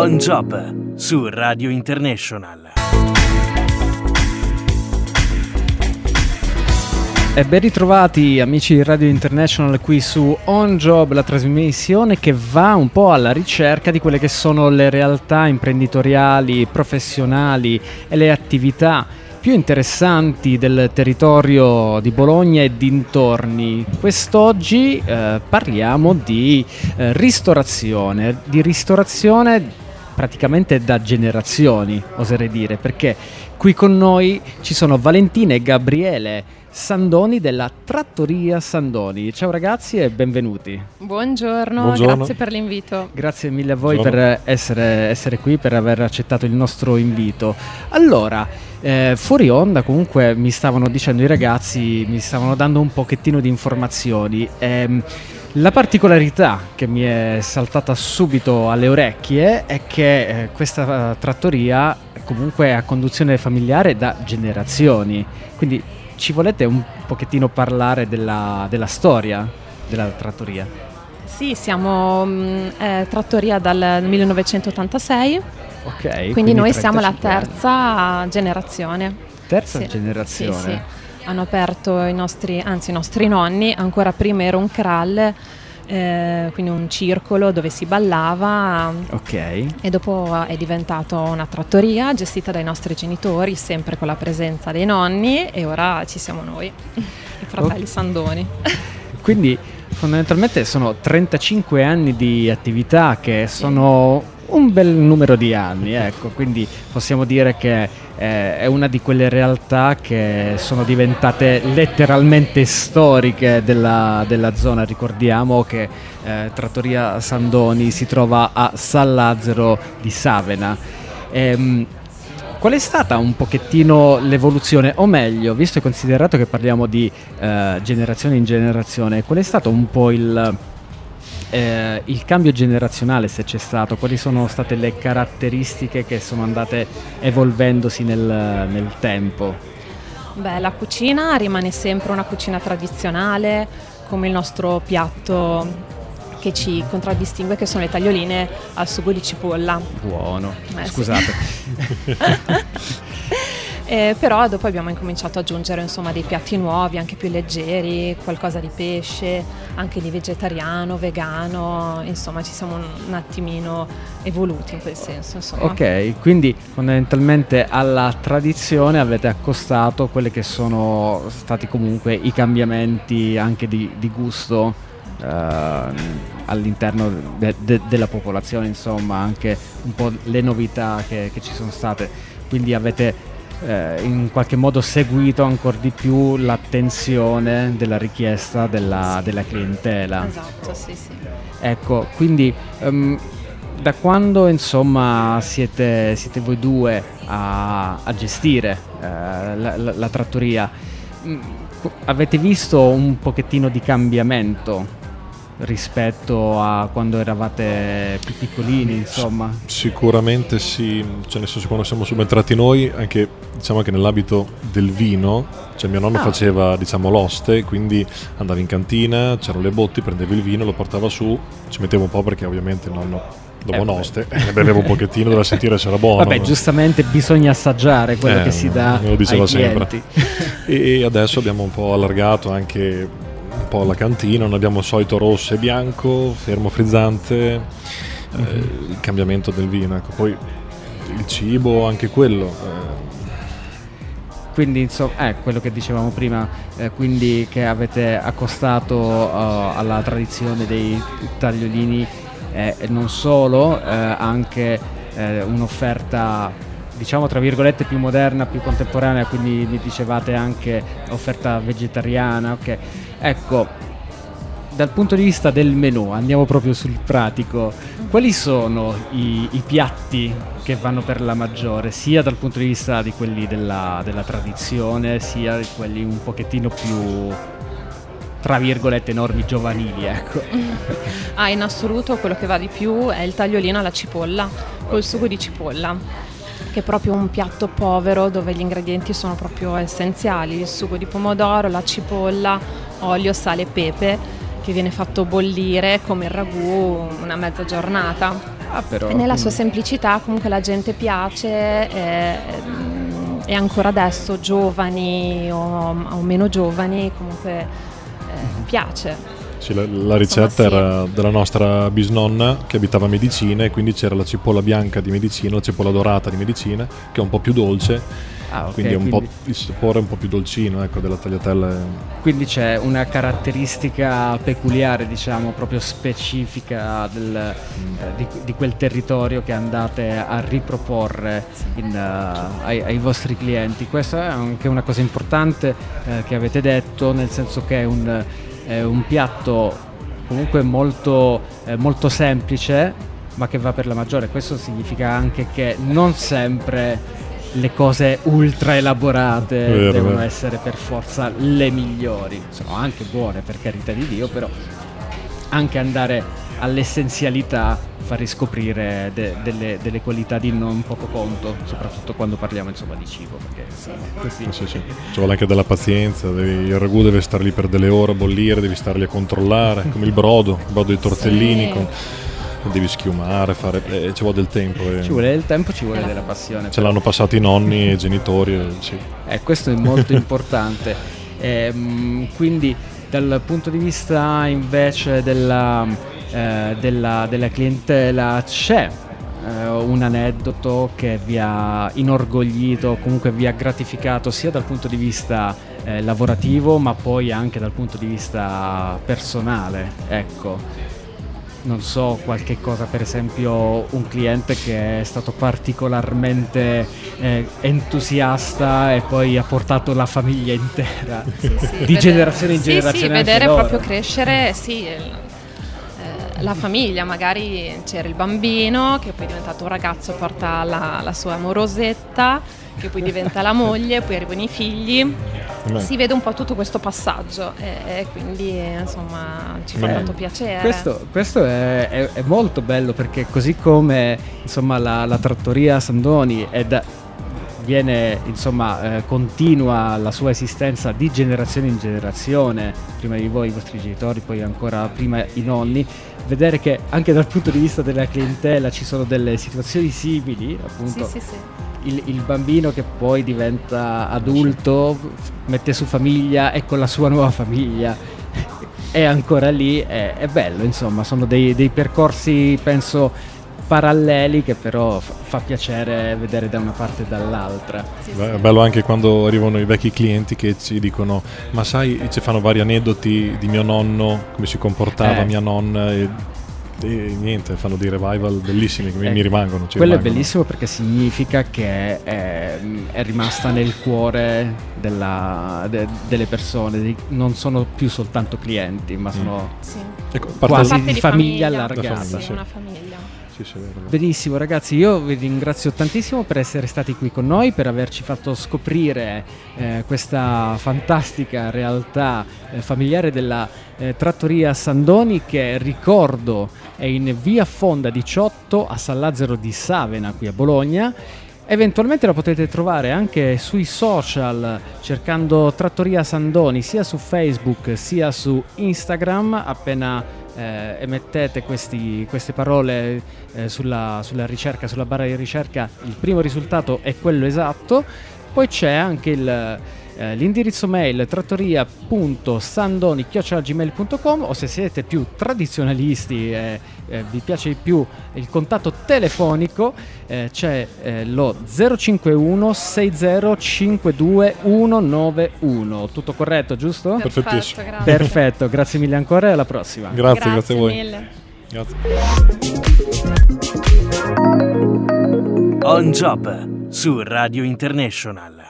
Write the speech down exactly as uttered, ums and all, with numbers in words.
On Job su Radio International. E ben ritrovati amici di Radio International qui su On Job, la trasmissione che va un po' alla ricerca di quelle che sono le realtà imprenditoriali, professionali e le attività più interessanti del territorio di Bologna e dintorni. Quest'oggi eh, parliamo di eh, ristorazione, di ristorazione praticamente da generazioni, oserei dire, perché qui con noi ci sono Valentina e Gabriele Sandoni della Trattoria Sandoni. Ciao ragazzi e benvenuti. Buongiorno, Buongiorno. Grazie per l'invito. Grazie mille a voi Buongiorno. per essere, essere qui, per aver accettato il nostro invito. Allora, eh, fuori onda comunque mi stavano dicendo i ragazzi, mi stavano dando un pochettino di informazioni. Ehm, la particolarità che mi è saltata subito alle orecchie è che eh, questa trattoria comunque è a conduzione familiare da generazioni, quindi ci volete un pochettino parlare della, della storia della trattoria? Sì, siamo mh, eh, trattoria dal millenovecentottantasei, Ok. quindi, quindi noi siamo la trentacinque anni. terza generazione. Terza Sì, generazione. Sì, sì. Hanno aperto i nostri, anzi i nostri nonni, ancora prima era un krall, eh, quindi un circolo dove si ballava. Ok. E dopo è diventato una trattoria gestita dai nostri genitori, sempre con la presenza dei nonni, e ora ci siamo noi, i fratelli Ok. Sandoni. Quindi fondamentalmente sono trentacinque anni di attività, che sono un bel numero di anni, ecco, quindi possiamo dire che eh, è una di quelle realtà che sono diventate letteralmente storiche della, della zona. Ricordiamo che eh, Trattoria Sandoni si trova a San Lazzaro di Savena. Ehm, Qual è stata un pochettino l'evoluzione, o meglio, visto e considerato che parliamo di eh, generazione in generazione, qual è stato un po' il, eh, il cambio generazionale, se c'è stato? Quali sono state le caratteristiche che sono andate evolvendosi nel, nel tempo? Beh, la cucina rimane sempre una cucina tradizionale, come il nostro piatto che ci contraddistingue, che sono le taglioline al sugo di cipolla. Buono, Eh, sì. scusate. Eh, però dopo abbiamo incominciato ad aggiungere insomma dei piatti nuovi, anche più leggeri, qualcosa di pesce, anche di vegetariano, vegano, insomma ci siamo un, un attimino evoluti in quel senso, insomma. Ok, quindi fondamentalmente alla tradizione avete accostato quelli che sono stati comunque i cambiamenti anche di, di gusto eh, all'interno de- de- della popolazione, insomma, anche un po' le novità che, che ci sono state. Quindi avete eh, in qualche modo seguito ancora di più l'attenzione della richiesta della, della clientela. Esatto, sì, sì. Ecco, quindi ehm, da quando insomma siete, siete voi due a, a gestire eh, la, la, la trattoria, mh, avete visto un pochettino di cambiamento rispetto a quando eravate più piccolini, insomma? Sicuramente sì, cioè nel senso, quando siamo subentrati noi, anche diciamo che nell'ambito del vino, cioè mio nonno Ah. faceva diciamo l'oste, quindi andava in cantina, c'erano le botti, prendeva il vino, lo portava su, ci metteva un po' perché ovviamente il nonno dopo Eh, un'oste ne beveva un pochettino, doveva sentire se era buono. Vabbè, no? giustamente bisogna assaggiare quello Eh, che si dà me lo diceva ai sempre. clienti. E adesso abbiamo un po' allargato anche un po' la cantina, non abbiamo il solito rosso e bianco, fermo frizzante, Mhm. eh, il cambiamento del vino, ecco. Poi il cibo, anche quello. eh, Quindi insomma, eh, quello che dicevamo prima, eh, quindi che avete accostato uh, alla tradizione dei tagliolini, eh, e non solo, eh, anche eh, un'offerta, diciamo tra virgolette, più moderna, più contemporanea, quindi mi dicevate anche offerta vegetariana, ok. Ecco, dal punto di vista del menù, andiamo proprio sul pratico, quali sono i, i piatti che vanno per la maggiore, sia dal punto di vista di quelli della, della tradizione, sia di quelli un pochettino più, tra virgolette, normi giovanili, ecco. Ah, in assoluto quello che va di più è il tagliolino alla cipolla, col sugo di cipolla, che è proprio un piatto povero dove gli ingredienti sono proprio essenziali: il sugo di pomodoro, la cipolla, olio, sale e pepe, che viene fatto bollire come il ragù una mezza giornata. Ah, però, e nella quindi... sua semplicità comunque la gente piace, e, e ancora adesso giovani o, o meno giovani comunque eh, piace. Sì, la, la ricetta Insomma, sì. era della nostra bisnonna che abitava a Medicina, e quindi c'era la cipolla bianca di Medicina, la cipolla dorata di Medicina, che è un po' più dolce, Ah, okay, quindi, è un quindi... po', il sapore è un po' più dolcino, ecco, della tagliatella. Quindi c'è una caratteristica peculiare, diciamo, proprio specifica del, eh, di, di quel territorio che andate a riproporre in, uh, ai, ai vostri clienti. Questa è anche una cosa importante eh, che avete detto, nel senso che è un, è un piatto comunque molto, eh, molto semplice, ma che va per la maggiore. Questo significa anche che non sempre le cose ultra elaborate vero, devono vero. essere per forza le migliori. Sono anche buone, per carità di Dio, però anche andare all'essenzialità fa riscoprire de- delle, delle qualità di non poco conto, soprattutto quando parliamo insomma di cibo, perché insomma, così. Sì, sì. Ci vuole anche della pazienza, devi, il ragù deve stare lì per delle ore a bollire, devi starli a controllare, come il brodo, il brodo di tortellini, Sì. con... devi schiumare, fare, eh, ci vuole del tempo. E... Ci vuole del tempo, ci vuole della passione. Ce l'hanno passato i nonni e i genitori, e, sì. Eh, questo è molto importante. Ehm, quindi dal punto di vista invece della, eh, della, della clientela, c'è eh, un aneddoto che vi ha inorgoglito, comunque vi ha gratificato sia dal punto di vista eh, lavorativo, ma poi anche dal punto di vista personale, ecco. Non so, qualche cosa, per esempio un cliente che è stato particolarmente eh, entusiasta e poi ha portato la famiglia intera, Sì, sì, di vedere- generazione in sì, generazione. sì, anche vedere loro. proprio crescere, sì, il- eh, la famiglia, magari c'era il bambino che poi è diventato un ragazzo, porta la, la sua amorosetta, che poi diventa la moglie, poi arrivano i figli. Beh. Si vede un po' tutto questo passaggio e, e quindi insomma ci fa Beh. tanto piacere. Questo, questo è, è- è molto bello, perché così come insomma la, la trattoria Sandoni è da, viene insomma eh, continua la sua esistenza di generazione in generazione, prima di voi i vostri genitori, poi ancora prima i nonni, vedere che anche dal punto di vista della clientela ci sono delle situazioni simili, appunto. Sì, sì, sì. Il, il bambino che poi diventa adulto, mette su famiglia e con la sua nuova famiglia è ancora lì, è, è bello, insomma, sono dei, dei percorsi, penso, paralleli, che però fa, fa piacere vedere da una parte e dall'altra. Sì, Beh, sì. è bello anche quando arrivano i vecchi clienti che ci dicono: ma sai, ci fanno vari aneddoti di mio nonno, come si comportava Eh. mia nonna, e, e niente, fanno dei revival bellissimi che mi, Eh, mi rimangono. ci Quello è rimangono. bellissimo, perché significa che è, è rimasta nel cuore della- de- delle persone, di- non sono più soltanto clienti, ma sono Sì. Ecco, parte- quasi Parte di di famiglia famiglia. allargata. Sì, sì. una famiglia. Sì, sì, vero, vero. Benissimo ragazzi, io vi ringrazio tantissimo per essere stati qui con noi, per averci fatto scoprire eh, questa fantastica realtà eh, familiare della eh, trattoria Sandoni, che ricordo è in via Fonda diciotto a San Lazzaro di Savena, qui a Bologna. Eventualmente la potete trovare anche sui social cercando Trattoria Sandoni, sia su Facebook sia su Instagram. Appena eh, emettete questi, queste parole eh, sulla, sulla ricerca, sulla barra di ricerca, il primo risultato è quello esatto. Poi c'è anche il, eh, l'indirizzo mail trattoria punto sandoni chiocciola gmail punto com, o se siete più tradizionalisti e eh, vi piace di più il contatto telefonico, eh, c'è eh, lo zero cinque uno sei zero cinque due uno nove uno. Tutto corretto, giusto? Perfettissimo. grazie. Perfetto, grazie mille ancora e alla prossima. Grazie, grazie a voi. mille. Grazie. On Job su Radio International.